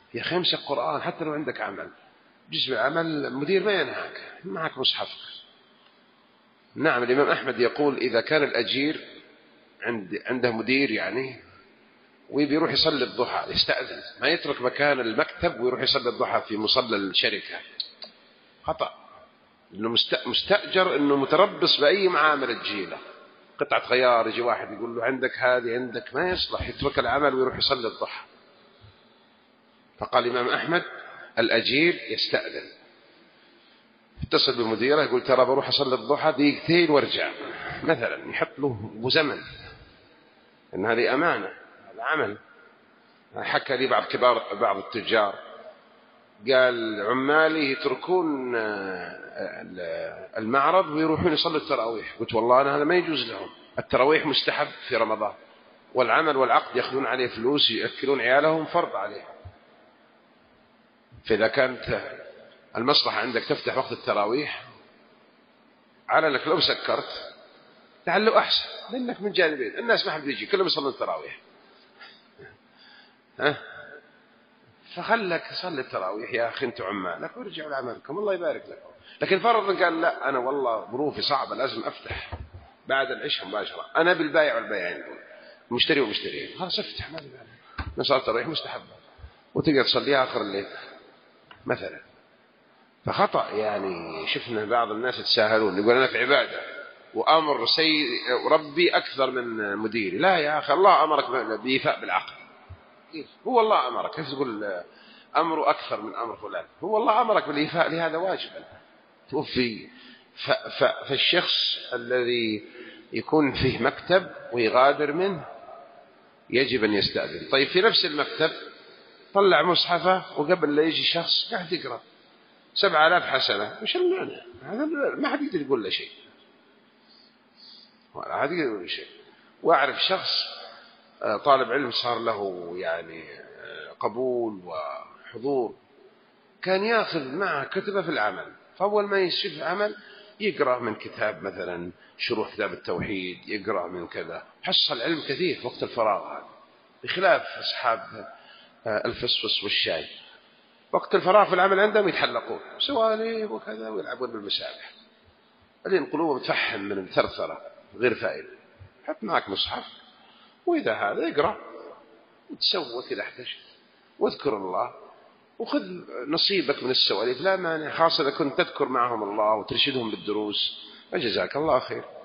يا أخي امسك قرآن حتى لو عندك عمل، جزء العمل المدير ما ينهاك، معك مصحفك. نعم الإمام أحمد يقول إذا كان الأجير عنده مدير يعني ويروح يصلي الضحى يستأذن، ما يترك مكان المكتب ويروح يصلي الضحى في مصلى الشركة، خطأ. إنه مستأجر، إنه متربص بأي معاملة تجيله، قطعة غيار يجي واحد يقول له عندك هذه عندك، ما يصلح يترك العمل ويروح يصلي الضحى. فقال الإمام أحمد الأجير يستأذن، اتصل بمديره يقول ترى بروح أصلي الضحى دقيقتين وارجع مثلا، يحط له زمن، إن هذه أمانة، هذا عمل. حكى لي بعض التجار قال عمالي يتركون المعرض ويروحون يصلوا التراويح. قلت والله أنا هذا ما يجوز لهم، التراويح مستحب في رمضان، والعمل والعقد يأخذون عليه فلوس يأكلون عيالهم فرض عليه. فإذا كانت المصلحة عندك تفتح وقت التراويح، على أنك لو سكرت لعله أحسن، لأنك من جانبين الناس ما حد يجي كلهم يصلون التراويح، فخلك صلي التراويح يا أخي أنت عمالك وارجعوا لعملكم الله يبارك لكم. لكن فرضا قال لا أنا والله ظروفي صعبة لازم أفتح بعد العشاء مباشرة، أنا بالبايع والبياعين المشتري والمشترين، خلاص افتح ما بالك، صلاة التراويح مستحبة وتقدر تصليها آخر الليل مثلا. فخطأ يعني، شفنا بعض الناس يتساهلون يقول أنا في عبادة وأمر ربي أكثر من مديري. لا يا أخي الله أمرك بإيفاء بالعقل، هو الله أمرك، كيف تقول أمره أكثر من أمر فلان؟ هو الله أمرك بالإيفاء لهذا واجبا توفي. فالشخص الذي يكون فيه مكتب ويغادر منه يجب أن يستأذن. طيب في نفس المكتب طلع مصحفه وقبل لا يجي شخص قاعد يقرأ 7000 حسنة، وش المعنى؟ هذا ما حد يقدر يقول له شيء، ولا حد يقدر يقول له شيء. وأعرف شخص طالب علم صار له يعني قبول وحضور، كان يأخذ معه كتبه في العمل، فأول ما يشوف عمل يقرأ من كتاب مثلا شروح كتاب التوحيد، يقرأ من كذا، حصل علم كثير في وقت الفراغ هذا، بخلاف أصحاب الفصفص والشاي وقت الفراغ في العمل عندهم يتحلقون سواليف وكذا ويلعبون بالمسابح، بعدين قلوبهم تفحم من الثرثرة غير فائدة. حط معك مصحف وإذا هذا يقرأ وتسوى كذا احتش واذكر الله وخذ نصيبك من السواليف، لا مانع، خاصة إذا كنت تذكر معهم الله وترشدهم بالدروس، فجزاك الله خير.